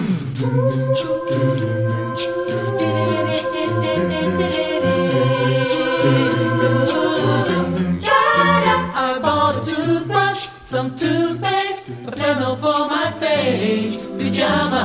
I bought a toothbrush, some toothpaste, a flannel for my face, pajama